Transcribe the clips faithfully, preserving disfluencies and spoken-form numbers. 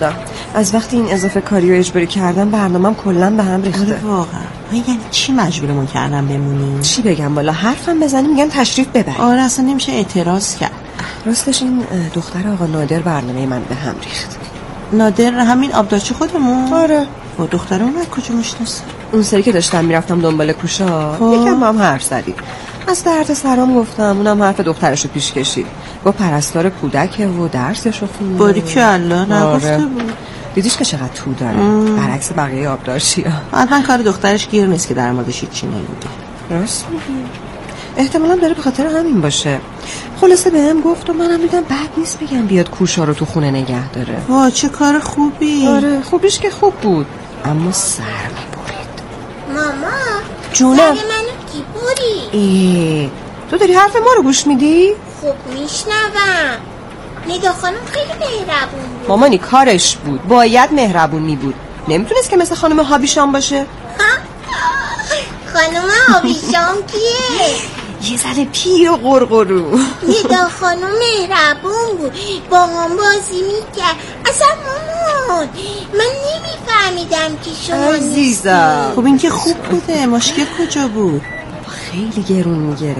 شدم. از وقتی این اضافه کاری رو اجباری کردم برنامه‌ام کلاً به هم ریخته. آره واقعا. یعنی چی مجبورمون کردن بمونیم؟ چی بگم والا، حرفم بزنی میگن تشریف ببر. آره اصلا نمیشه اعتراض کرد. راستش این دختر آقا نادر برنامه من به هم ریخت. نادر همین آبدارچی خودمون؟ آره. با دخترمون از کجا میشناسه؟ اون سری که داشتم میرفتم دنبال کوشا یکم با هم حرف زدیم. از درد سرام گفتم، اونم حرف دخترشو پیش کشید. با پرستار کودکه و درسشو خونده. باریکالله نگفته بود. دیدیش که چقدر تو داره. برعکس بقیه آبدارچی‌ها. حتما کار دخترش گیر نیست که در موردش هیچی نمیگه. راست میگی. احتمالاً داره به خاطر همین باشه. خلاصه بهم گفت و منم دیدم بد نیست بگم بیاد کوشا رو تو خونه نگه داره. وا چه کار خوبی. آره خوبیش که خوب بود، اما سر میبرید. ماما جونم. سر منو کی بری؟ ای تو داری حرف ما رو گوش میدی؟ خب میشنوم. ندا خانم خیلی مهربون بود. مامانی کارش بود، باید مهربون می بود. نمیتونست که مثل خانم هابیشام باشه. خانم هابیشام کیه؟ یه ذره پیر و قرقرو. ندا خانم مهربون بود، با هم بازی میکرد. اصلا مامان من نمیفهمیدم که شما عزیزم. خب این که خوب بوده، مشکل کجا بود؟ خیلی گرون میگیره.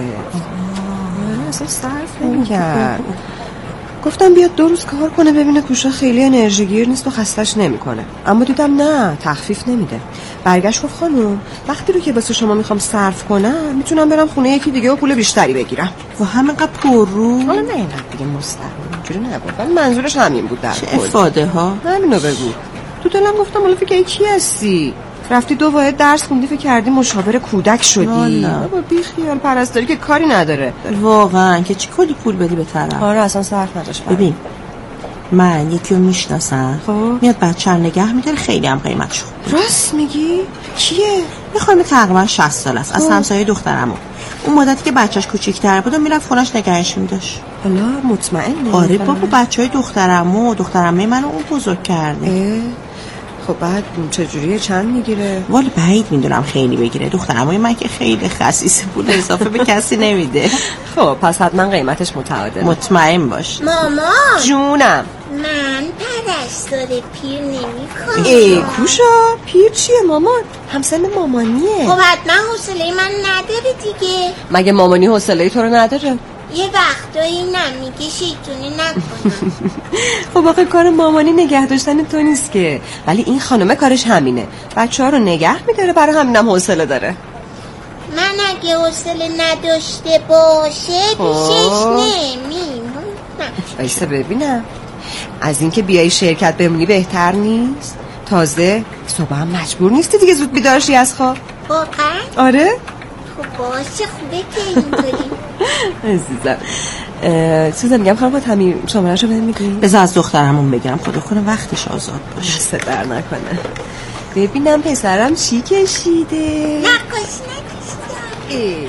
اصلا صرف نمیکرد. گفتم بیاد دو روز کار کنه ببینه کوشا خیلی انرژی گیر نیست و خستش نمیکنه. اما دیدم نه، تخفیف نمیده. برگشت گفت خانم وقتی رو که واسه شما میخوام صرف کنم میتونم برم خونه یکی دیگه و پول بیشتری بگیرم. و همینقدر پر رو. حالا نه اینقدر دیگه مستقیم اینجوری نگفت، ولی منظورش همین بود. در چه افاده ها. همینو بگو. تو دلم گفتم حالا فکر کی هستی؟ رفتی دو واحد درس خوندی فکر کردی مشاور کودک شدی. بابا بی خیال، پرستاری که کاری نداره. واقعا که چی کلی پول بدی به طرف. آره اصلا صرف نداشت. ببین من یکی رو میشناسم، خب میاد بچه رو نگه میداره، خیلی هم قیمتش خوبه. راست میگی؟ کیه؟ یه خانم تقریبا شصت سال است، از همسایه دخترمون. اون مدتی که بچه‌ش کوچیک‌تر بود میرفت خونش نگهش می‌داشت. حالا مطمئنی؟ آره بابا بچهای دخترمو و دخترمه منو اون بزرگ کرده. خب بعد چجوریه؟ چند میگیره؟ والا بعید میدونم خیلی بگیره. دخترموی من که خیلی خسیسه، پول اضافه به کسی نمیده. خب پس حتما قیمتش متعادل. مطمئن باش. ماما جونم. من پرستار پیر نمی‌کنم. ای کوشا پیر چیه مامان؟ همسن مامانیه. خب حتما حوصله من نداره دیگه. مگه مامانی حوصله تو رو نداره؟ یه وقتایی نمیگه شیطونی نکنم. خب آخه کار مامانی نگه داشتن تو نیست که، ولی این خانمه کارش همینه، بچه ها رو نگه میداره، برای همینم حوصله داره. من اگه حوصله نداشته باشه پیشش نمیمونم. ایسا ببینم از اینکه بیای شرکت بمونی بهتر نیست؟ تازه صبح هم مجبور نیستی دیگه زود بیدارشی از خواب. واقعا؟ آره؟ خب باشه خوبه که اینطوری. عزیزم سوزن میگم خانم باید همین شماره شو بهم میگی؟ بذار از دخترمون بگیرم، خدا کنه وقتش آزاد باشه. دست در نکنه. ببینم پسرم چی کشیده. نقاشی نکشیدم.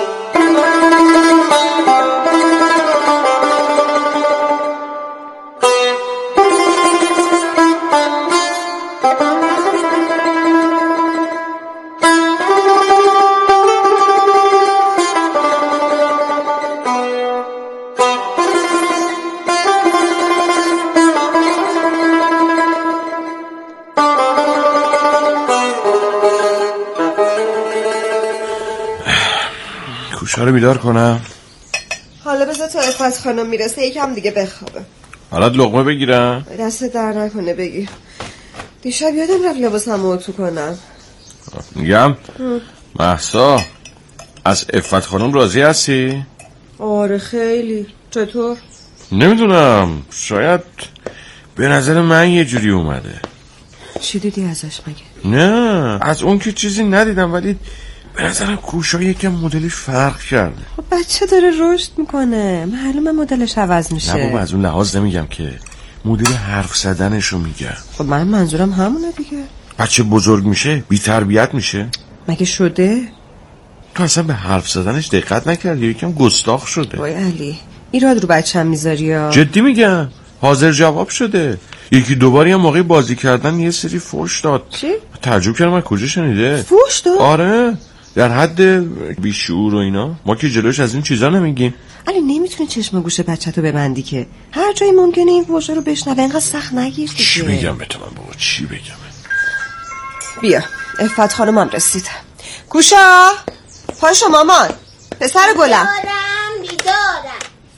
کوشا رو بیدار کنم. حالا بذار تا افت خانم میرسه یکم دیگه بخوابه. حالا لقمه بگیرم؟ دست در نکنه بگیر. دیشب یادم رفت لباسمو اتو کنم. میگم مهسا از افت خانم راضی هستی؟ آره خیلی. چطور؟ نمیدونم، شاید به نظر من یه جوری اومده. چی دیدی ازش مگه؟ نه از اون که چیزی ندیدم، ولی به نظرم کوشا یکم مدلش فرق کرده. خب بچه داره رشد میکنه، معلومه مدلش عوض میشه. نه بابا از اون لحاظ نمیگم که، مدل حرف زدنشو میگم. خب من منظورم همونه دیگه. بچه بزرگ میشه بی تربیت میشه. مگه شده؟ تو اصلا به حرف زدنش دقت نکردی، یکم گستاخ شده. وای علی ایراد رو بچه‌م میذاری یا؟ جدی میگم، حاضر جواب شده. یکی دوباری هم موقع بازی کردن یه سری فوش داد. چی؟ تعجب کردم من کجا شنیده. فوش داد؟ آره در حد بیشعور و اینا. ما که جلوش از این چیزا نمیگیم. علی نمیتونی چشم گوش بچه‌تو ببندی که هر جایی ممکنه این فوشا رو بشنوه. اینقدر سخت نگیر دیگه. چی بگم به تو من بابا، چی بگم؟ بیا عفت خانم هم رسید. کوشا پاشو مامان، پسر گلم. بیدارم بیدارم.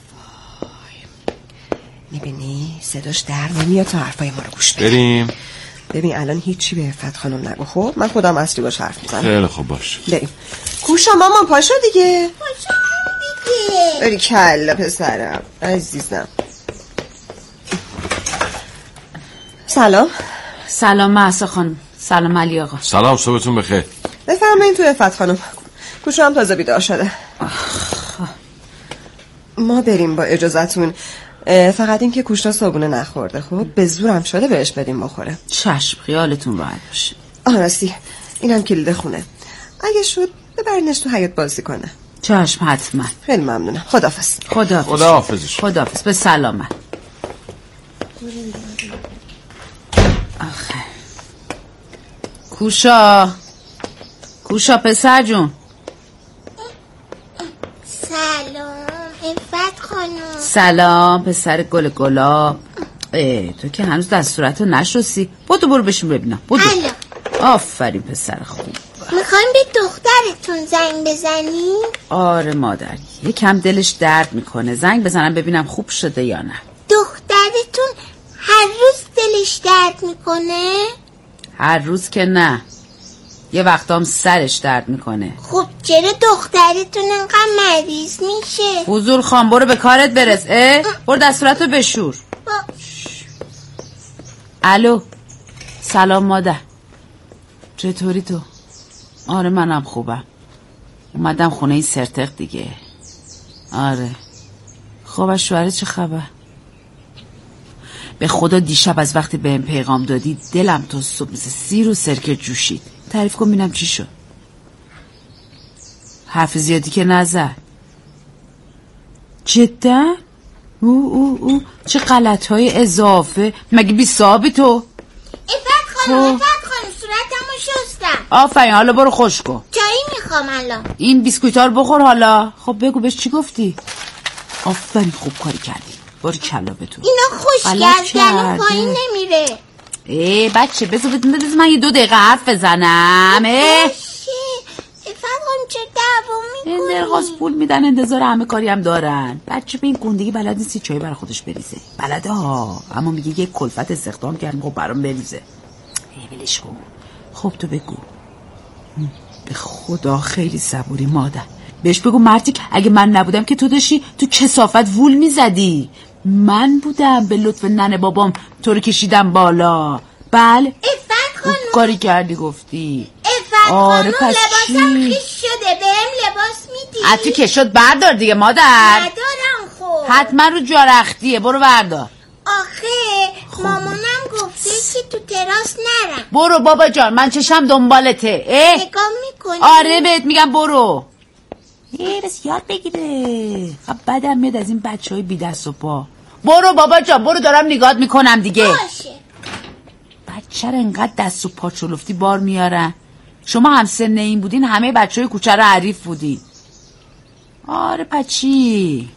میبینی صداش در نمیاد تا حرفای ما رو گوش بده. بریم. ببین الان هیچی به عفت خانم نگو خب، من خودم اصلی باش حرف میزنم. خیلی خوب باش. بریم. کوشا مامان پاشو دیگه. پاشو دیگه. بری کلا پسرم عزیزم. سلام. سلام مهسا خانم. سلام علی آقا. سلام، صبحتون بخیر. بفرمایید تو عفت خانم. کوشا هم تازه بیدار شده. ما بریم با اجازهتون. فقط این که کوشا صابونه نخورده خب، به زورم شده بهش بدیم بخوره. چشم، خیالتون راحت باشه. آراستی اینم کلید خونه، اگه شد ببرینش تو حیاط بازی کنه. چشم حتما. خیلی ممنونم. خداحافظ. خداحافظ. خداحافظ. خداحافظ. به سلامت. آخه کوشا کوشا پسر جون. سلام عفت خانم. سلام پسر گل گلاب. ای تو که هنوز دستورتو نشستی. بودو برو بشین ببینم. بودو. آفرین پسر خوب. میخوایم به دخترتون زنگ بزنی؟ آره مادر، یکم دلش درد میکنه. زنگ بزنم ببینم خوب شده یا نه. دخترتون هر روز دلش درد میکنه؟ هر روز که نه، یه وقتام سرش درد میکنه. خب چرا دخترتون انقدر مریض میشه؟ حضور خان برو به کارت برس. اه برو دستورتو بشور. با... الو سلام مادر، چطوری تو؟ آره منم خوبم، اومدم خونه این سرتق دیگه. آره خب از شوهرت چه خبر؟ به خدا دیشب از وقتی بهم پیغام دادی دلم تا صبح مثل سیر و سرکه جوشید. تعریف کن ببینم چی شد. حرف زیادی که نزد. جدا؟ او او او چه غلط های اضافه. مگه بی صاحبی تو؟ عفت خانم عفت خانم صورتمو شستم. آفرین، حالا برو خوش کن. چایی میخوام الان. این بیسکویت‌ها رو بخور حالا. خب بگو بهش چی گفتی؟ آفرین خوب کاری کردی. برو کلا به تو. اینا خوشگل پایین نمیره. ای بچه بذار بذار من یه دو دقیقه حرف بزنم. اه عفت خانم چه دعوا میکنی؟ این درخواست پول میدن انتظار همه کاری هم دارن. بچه به این گندگی بلد نیستی چایی برای خودش بریزه. بلده ها، اما میگه یه کلفت استخدام کردم خب برام بریزه. ای ولش کن. خب تو بگو. به خدا خیلی صبوری مادر. بهش بگو مرتیک اگه من نبودم که تو داشتی تو کثافت وول میزدی. من بودم به لطف ننه بابام تو رو کشیدم بالا. بله عفت خانم کاری کردی گفتی. عفت آره خانم پس لباسم چی؟ خیش شده بهم لباس میدی؟ حتی که شد بردار دیگه مادر. ندارم خب. حتما رو جارختیه، برو بردار. آخه مامانم گفته که تو تراس نرم. برو بابا جان من چشم دنبالته. اه نگاه میکنی؟ آره بهت میگم برو. یه بس یاد بگیره. خب بدم میاد از این بچه های بی دست و پا. برو بابا جان برو، دارم نگات میکنم دیگه. باشه. بچه رو انقدر دست و پا چلفتی بار میارن. شما هم سن این بودین همه بچه های کوچه رو عریف بودین. آره پچی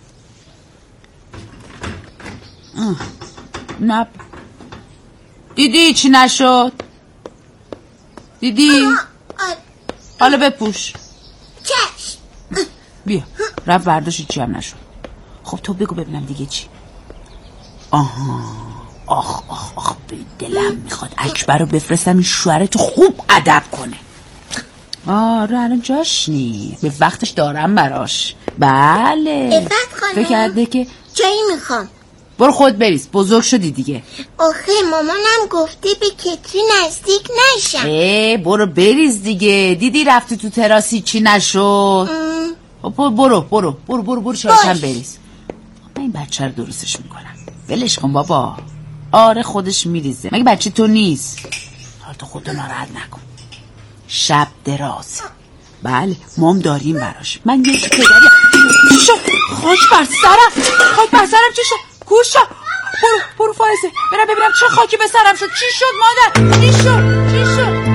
نه دیدی چی نشد؟ دیدی؟ حالا بپوش. چشم. بیا رفت برداشت چی هم نشد. خب تو بگو ببینم دیگه چی. آها آخ آخ آخ دلم میخواد اکبر رو بفرستم این شوهرتو خوب ادب کنه. آره الان جاش نی، به وقتش دارم براش. بله عفت خانم فکر کرده که چایی میخوام. برو خود بریز، بزرگ شدی دیگه. آخه مامانم گفته به کتری نزدیک نشم. اه برو بریز دیگه. دیدی رفتی تو تراسی چی نشد. برو برو برو برو برو برو شایشم بریز. من این بچه رو درستش میکنم. ولش کن بابا. آره خودش میریزه، مگه بچه تو نیست؟ حالا تو خودتو ناراحت نکن. شب دراز. بله مام داریم براش. من یکی پدری چی شد؟ خاک بر سرم خاک بر سرم چی شد؟ کوشا برو برو فایزه برم ببینم چه خاکی به سرم شد. چی شد مادر؟ چی شد؟ چی شد؟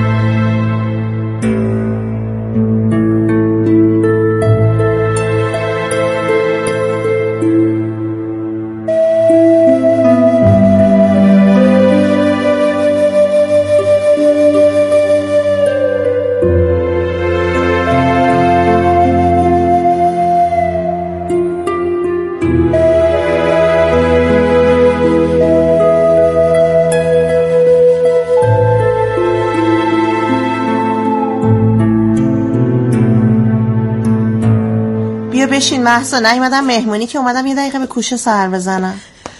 بشین محسا، نیومدم مهمونی که اومدم یه دقیقه به کوشه سر بزنم.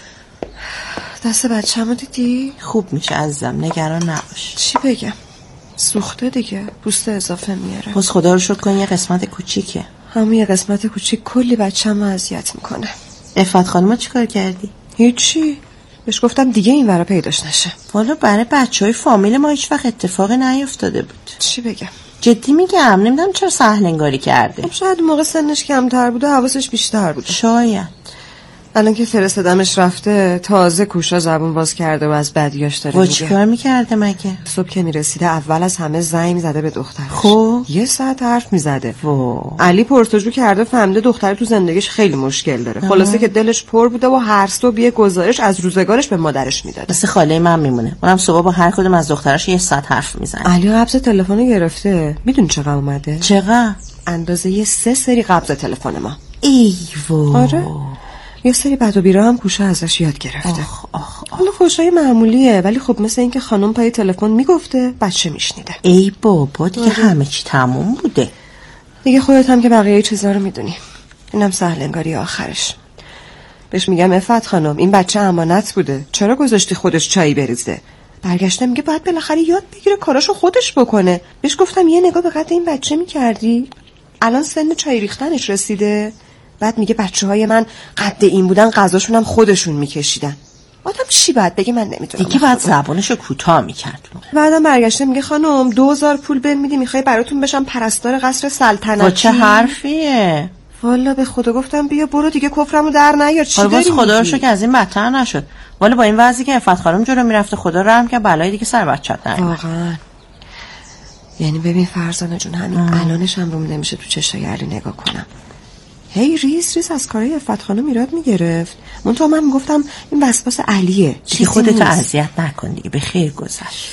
دست بچه‌مو دیدی؟ خوب میشه عزیزم، نگران نباش. چی بگم؟ سوخته دیگه، پوست اضافه میاره. بس خدا رو شکر کن یه قسمت کوچیکه. همون یه قسمت کوچیک کلی بچه‌مو اذیت میکنه. عفت خانم چیکار کردی؟ هیچی، بهش گفتم دیگه این ورا پیداش نشه. والا برای بچهای فامیل ما هیچ وقت اتفاقی نیفتاده بود. چی بگم؟ جدی میگم، نمیدونم چرا سهل انگاری کرده. خب شاید موقع سنش کمتر بوده، حواسش بیشتر بوده. شاید. الان که فرستادمش رفته تازه کوشا زبون باز کرده و از بدیاش داره میگه. چیکار میکرده مگه؟ صبح که میرسیده اول از همه زنگ زده به دخترش. خب یه ساعت حرف میزده. و علی پرسجو کرده، فهمیده دختر تو زندگیش خیلی مشکل داره. آه. خلاصه که دلش پر بوده و هر صبح یه گزارش از روزگارش به مادرش میداده. مثل خاله من میمونه، اونم صبح با هر کدوم از دختراش یه ساعت حرف میزنه. علی قبض تلفن گرفته. میدونی چقدر اومده؟ چقدر؟ اندازه یه سه سری قبض تلفن ما. ایوه. آره. یه سری بد و بیرا هم کوشه ازش یاد گرفته. آخ آخ آخ. حالا فوشای معمولیه، ولی خب مثل اینکه خانم پای تلفن میگفته بچه میشنیده. ای بابا دیگه همه چی تموم بوده. دیگه خودت هم که بقیه چیزا رو میدونی. اینم سهل انگاری آخرش. بهش میگم عفت خانم این بچه امانت بوده، چرا گذاشتی خودش چایی بریزه؟ برگشته میگه باید بالاخره یاد بگیره کاراشو خودش بکنه. بهش گفتم یه نگاه به قد این بچه میکردی؟ الان سن چای ریختنش رسیده. بعد میگه بچه‌های من قد این بودن غذاشون هم خودشون میکشیدن. آدم چی باید بگه من نمیدونم. دیگه بعد زبانشو کوتاه میکرد. بعدم برگشته میگه خانم دو هزار پول بهم میدی میخوای براتون بشم پرستار قصر سلطنتی. با چه حرفیه؟ والا به خدا گفتم بیا برو دیگه کفرمو در نیار. چی داری میگی؟ خدا رو شکر که از این بدتر نشد. والا با این وضعی که عفت خانم جلو میرفته خدا رحم که بلای دیگه سر بچت نیومد. واقعا. یعنی ببین فرزانه جون همین الانش هم روم نمیشه تو چشای علی نگاه کنم. هی ریز ریز از کارای عفت خانم میراد میگرفت. من تو من میگفتم این وسواس علیه. چی خودتو اذیت نکن دیگه، به خیر گذشت.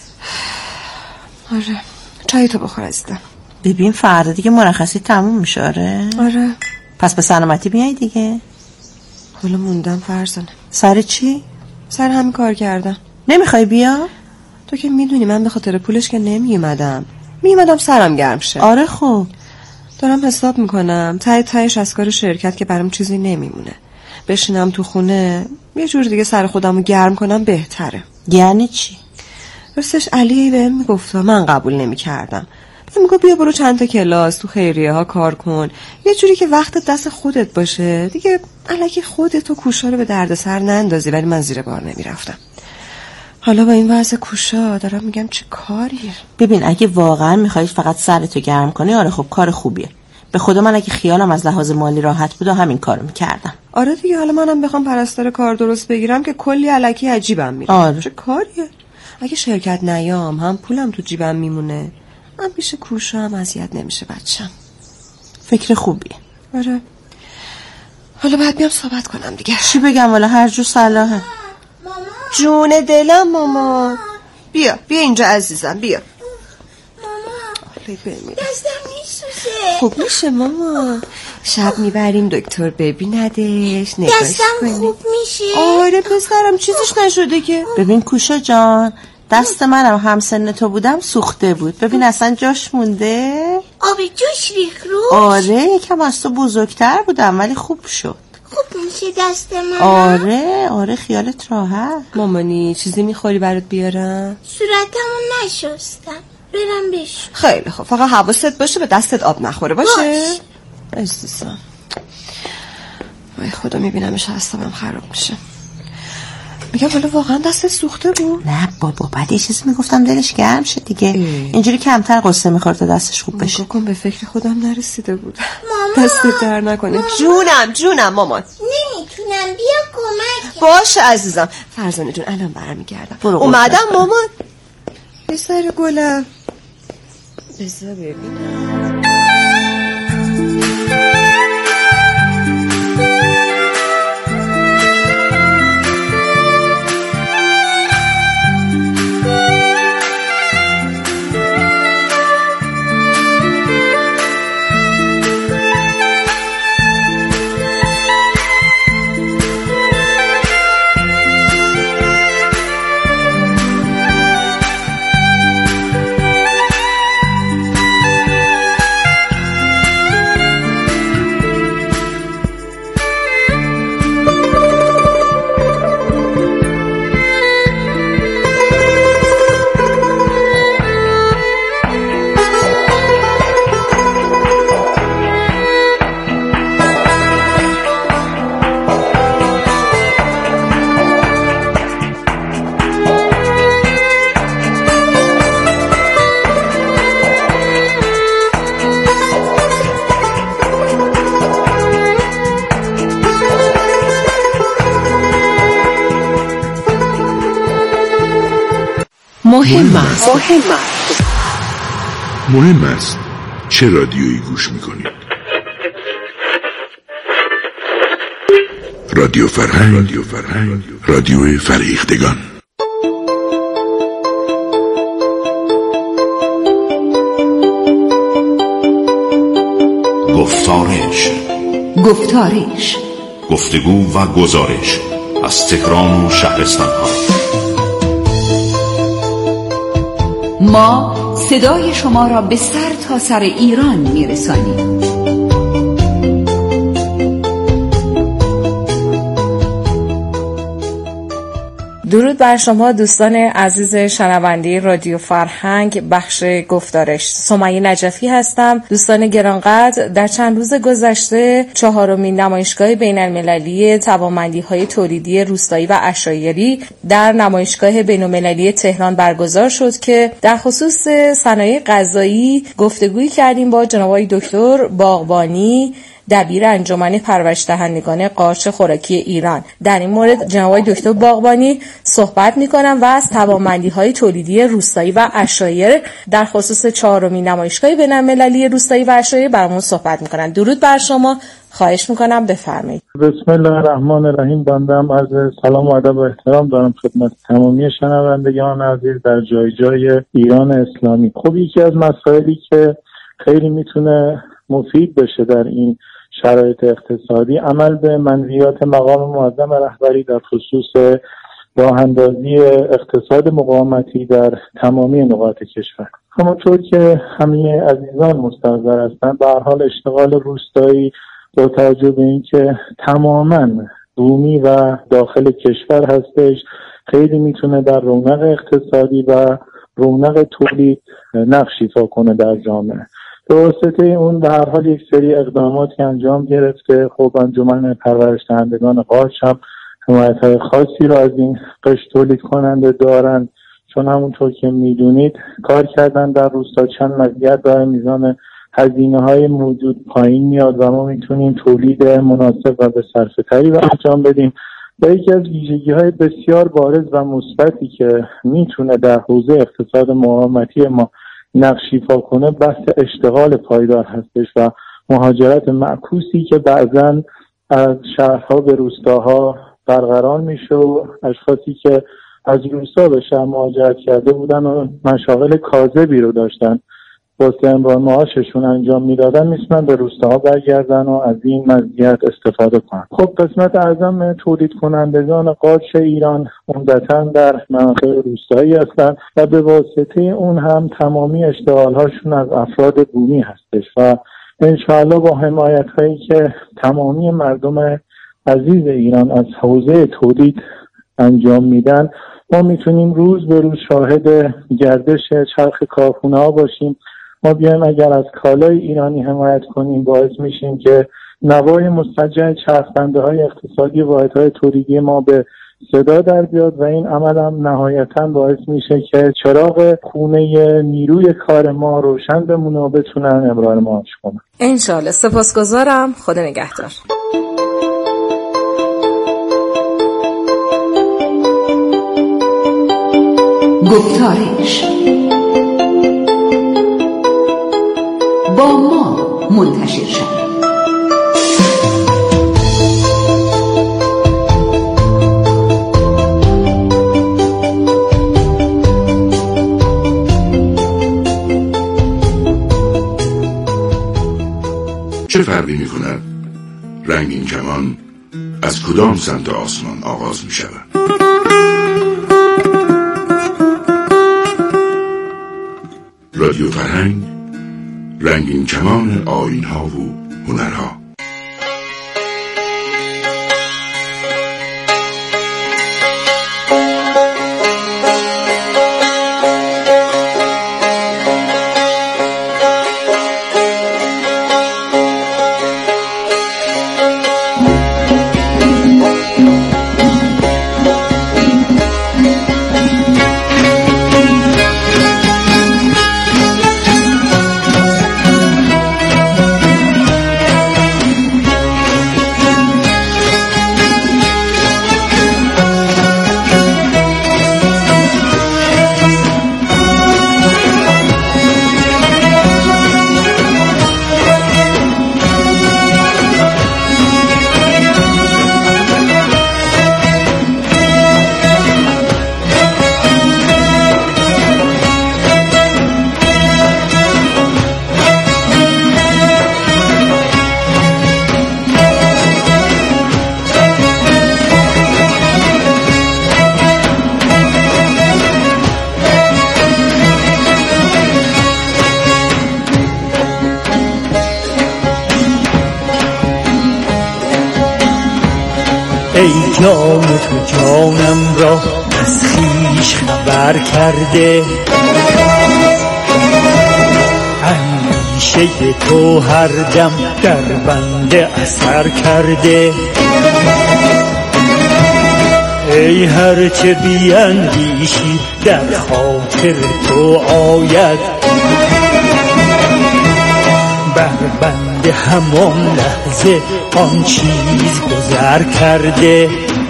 آره چای تو بخور عزیزم. ببین فردا دیگه مرخصی تموم میشه. آره آره پس به سلامتی بیای دیگه. حالا موندم فرزانه. سر چی؟ سر همین کار کردم. نمیخوای بیا؟ تو که میدونی من به خاطر پولش که نمیومدم، میومدم سرم گرم شه. آره خب دارم حساب میکنم ته تهش از کار شرکت که برام چیزی نمیمونه. بشینم تو خونه یه جور دیگه سر خودمو گرم کنم بهتره. یعنی چی؟ راستش علی بهم میگفت من قبول نمیکردم. میگه بیا برو چند تا کلاس تو خیریه ها کار کن، یه جوری که وقت دست خودت باشه دیگه، الکی خودت و کوشا رو به دردسر نندازی. ولی من زیر بار نمیرفتم. حالا با این وضع کوشا دارم میگم چه کاریه. ببین اگه واقعا میخوای فقط سرتو گرم کنی، آره خب کار خوبیه. به خدا من اگه خیالم از لحاظ مالی راحت بود همین کارو میکردم. آره دیگه حالا منم بخوام پرستار کار درست بگیرم که کلی الکی عجیبم میره. آره. چه کاریه؟ اگه شرکت نیام هم پولم تو جیبم میمونه، من پیش کوشا هم اذیت نمیشه بچم. فکر خوبیه. آره حالا باید بیام صحبت کنم دیگه. چی بگم والا هر جو صلاحه. جون دلم مامان. بیا بیا اینجا عزیزم بیا. مامان دستم میسوزه. خوب میشه مامان. شب میبریم دکتر ببیندش نگاش دستم کنی. خوب میشه. آره پسرم چیزش نشده که. ببین کوشا جان دست منم هم سن تو بودم سوخته بود. ببین اصلا جاش مونده. آب جوش ریخ روش. آره یکم از تو بزرگتر بودم ولی خوب شد. خوب میشه دست من. آره آره خیالت راحت. مامانی چیزی میخوری برات بیارم؟ صورتمو نشستم برم بشو. خیلی خوب فقط حواست باشه به دستت آب نخوره باشه. باش. عزیزم وای خدا میبینمش حسابم خراب میشه. میگم حالا واقعا دست سوخته بود؟ نه بابا بعد یه چیزی میگفتم دلش گرم شد دیگه. اه. اینجوری کمتر قصه میخورد تا دستش خوب بشه. نگاه کن به فکر خودم نرسیده بود. مامان دست در نکنه. جونم جونم مامان. نمیتونم بیا کمک. باشه عزیزم. فرزانه جون الان برمیگردم. اومدم مامان. پسر گلم بذار ببینم. مهم است. مهم است. مهم است چه رادیویی گوش میکنید؟ رادیو فرهنگ، رادیو فرهنگ، رادیو فرهیختگان. گفتارش گفتارش گفتگو و گزارش از تهران و شهرستان ها. ما صدای شما را به سر تا سر ایران میرسانیم. درود بر شما دوستان عزیز شنونده رادیو فرهنگ، بخش گفتارش. سمیه نجفی هستم. دوستان گرانقدر، در چند روز گذشته چهارمین نمایشگاه بین المللی توانمندی‌های تولیدی روستایی و عشایری در نمایشگاه بین المللی تهران برگزار شد که در خصوص صنایع غذایی گفتگویی کردیم با جناب آقای دکتر باغبانی، دبیر انجمن پرورش دهندگان قارچ خوراکی ایران. در این مورد جناب آقای دکتر باغبانی صحبت می‌کنم و از توانمندی‌های تولیدی روستایی و عشایر در خصوص چهارمین نمایشگاه بین‌المللی روستایی و عشایر برامون صحبت می‌کنن. درود بر شما، خواهش می‌کنم بفرمایید. بسم الله الرحمن الرحیم. بنده هم عرض سلام و ادب و احترام دارم خدمت تمامی شنوندگان عزیز در جای جای ایران اسلامی. خب یکی از مسائلی که خیلی میتونه مفید بشه در این شرایط اقتصادی، عمل به منویات مقام معظم رهبری در خصوص راه‌اندازی اقتصاد مقاومتی در تمامی نقاط کشور. همونطور که همه عزیزان مستحضر هستند، به هر حال اشتغال روستایی با توجه به اینکه تماماً بومی و داخل کشور هستش، خیلی میتونه در رونق اقتصادی و رونق تولید نقش ایفا کنه در جامعه. به واسطه اون به هر حال یک سری اقداماتی انجام گرفته. خب انجمن پرورش دهندگان قارچ هم حمایت‌های خاصی رو از این قشر تولید کننده دارن، چون همونطور که میدونید کار کردن در روستا چند مزیت داره. میزان هزینه‌های موجود پایین میاد و ما میتونیم تولید مناسب و به صرفه‌تری رو انجام بدیم. و یکی از ویژگی‌های بسیار بارز و مثبتی که میتونه در حوزه اقتصاد مقاومتی ما نقش ایفا کنه، بحث اشتغال پایدار هستش و مهاجرت معکوسی که بعضن از شهرها به روستاها برقرار میشه و اشخاصی که از روستا به شهر مهاجرت کرده بودن و مشاغل کاذبی رو داشتن واسه امرار معاششون انجام میدادن، میتونن به روستاها برگردن و از این مزیت استفاده کنن. خب قسمت اعظم تولید کنندگان قارچ ایران عمدتاً در مناطق روستایی هستن و به واسطه اون هم تمامی اشتغال‌هاشون از افراد بومی هستش و انشاءالله با حمایت هایی که تمامی مردم عزیز ایران از حوزه تولید انجام میدن، ما میتونیم روز به روز شاهد گردش چرخ کارخونه ها باشیم. ما بیایم اگر از کالای ایرانی حمایت کنیم، باعث میشیم که نوای مستجع چرخنده های اقتصادی واحد های تولیدی ما به صدا در بیاد و این عمل هم نهایتاً باعث میشه که چراغ خونه نیروی کار ما روشن بمونه و بتونن امرار معاش کنن. انشالله. سپاسگزارم. خدا نگهدار. گفتارش با ما منتشر شد. چه فرقی می کند رنگین کمان از کدام سمت آسمان آغاز می شود؟ رادیو فرهنگ، رنگین کمان آیین‌ها و هنرها. جان تو جانم را از خویش خبر کرده، اندیشه تو هر دم در بنده اثر کرده. ای هر چه بیندیشی در خاطر تو آید، بر بنده همان لحظه آن چیز گذر کرده.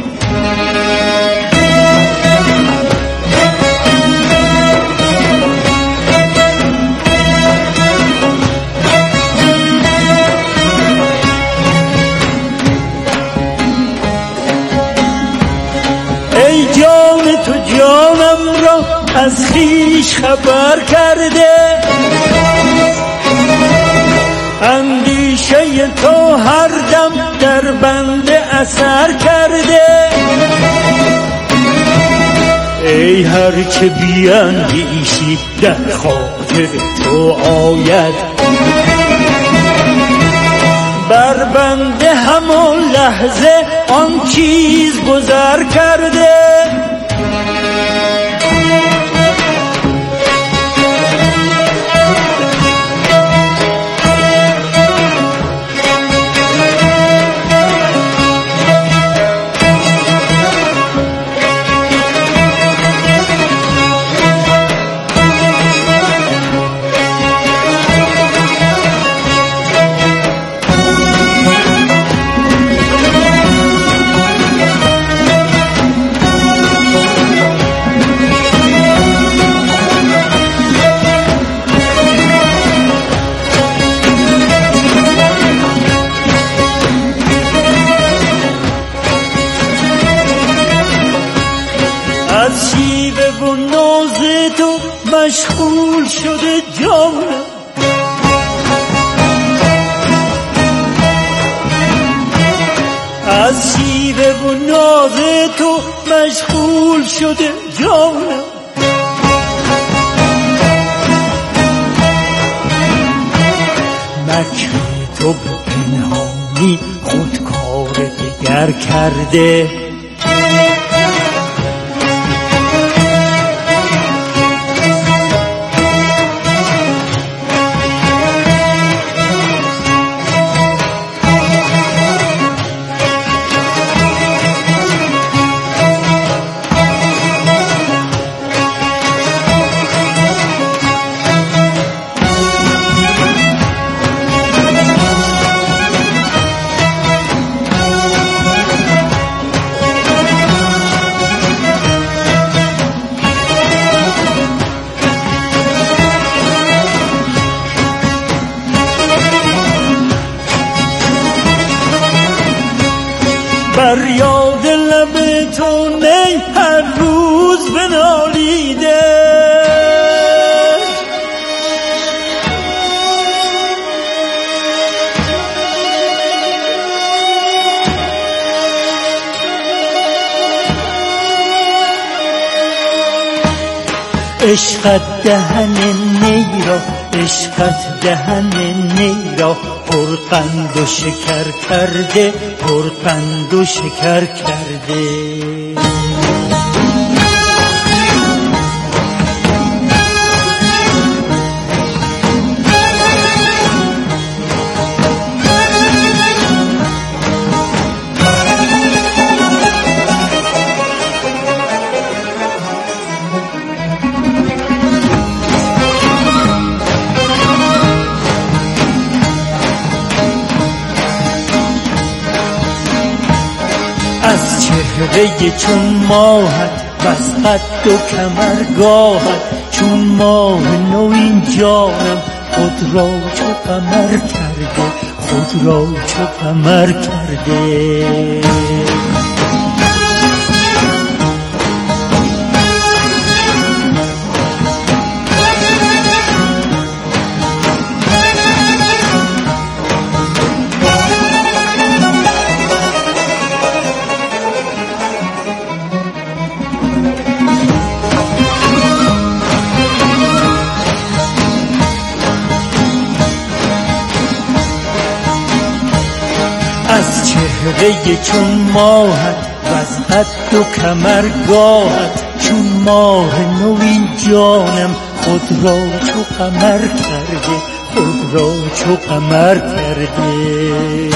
ای جان تو جانم را از خویش خبر کرده، اندیشه تو هر دم در بنده اثر کرده. ای هر چه بیندیشی در خاطر تو آید، بر بنده همان لحظه آن چیز گذر کرده. از شیوه و ناز تو مشغول شده جانم، از شیوه و ناز تو مشغول شده جانم. مکر تو به پنهانی خود کار دگر کرده، بر یاد لب تو نی هر روز بنالیده، عشقت دهن نی را، عشقت دهن نی را پرقند و شکر کرده، پرقند و شکر کرده. از چهره چون ماهت بس قد و کمرگاهت، چون ماه نو این جانم خود را چو قمر کرده، خود را چو قمر کرده. از چهره چون ماهت قد و کمرگاهت چون ماه نوین جانم خود را چو قمر کرده خود را چو قمر کرده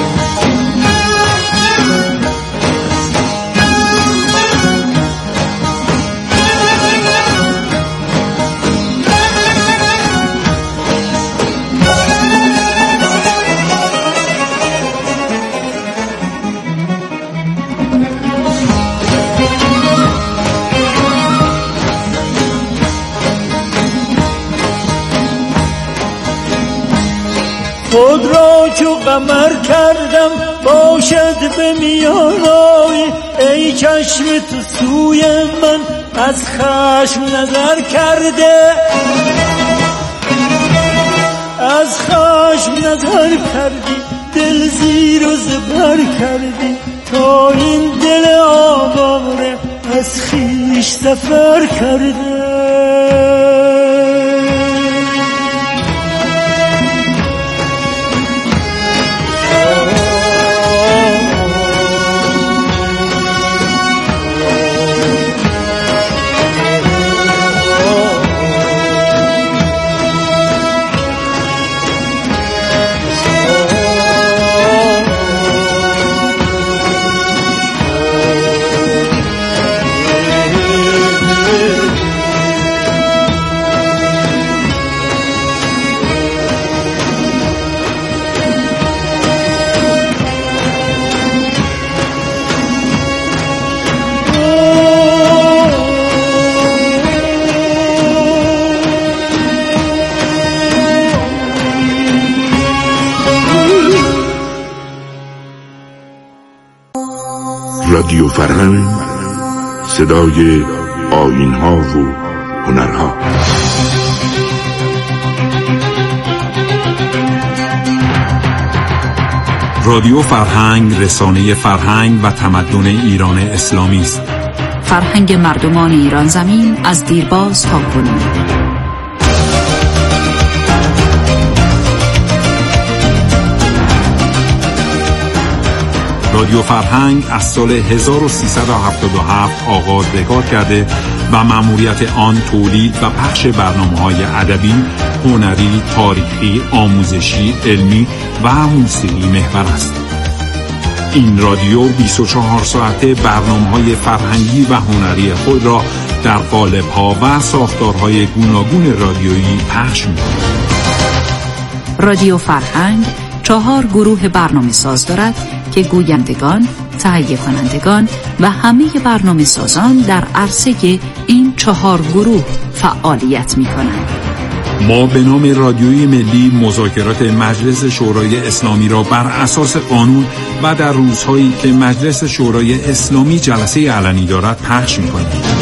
خود را چو قمر کردم باشد به میانای ای چشم تو سوی من از خشم نظر کرده از خشم نظر کردی دل زیر و زبر کردی تا این دل آواره از خویش سفر کرده رادیو فرهنگ، صدای آیین‌ها و هنرها. رادیو فرهنگ رسانه فرهنگ و تمدن ایران اسلامی است. فرهنگ مردمان ایران زمین از دیرباز تا کنون. رادیو فرهنگ از سال هزار و سیصد و هفتاد و هفت آغاز به کار کرده و مأموریت آن تولید و پخش برنامه‌های ادبی، هنری، تاریخی، آموزشی، علمی و موسیقی محور است. این رادیو بیست و چهار ساعته برنامه‌های فرهنگی و هنری خود را در قالب‌ها و ساختارهای گوناگون رادیویی پخش می‌کند. رادیو فرهنگ چهار گروه برنامه ساز دارد که گویندگان، تهیه کنندگان و همه برنامه سازان در عرصه این چهار گروه فعالیت می کنند. ما به نام رادیوی ملی مذاکرات مجلس شورای اسلامی را بر اساس قانون و در روزهایی که مجلس شورای اسلامی جلسه علنی دارد پخش می کنیم.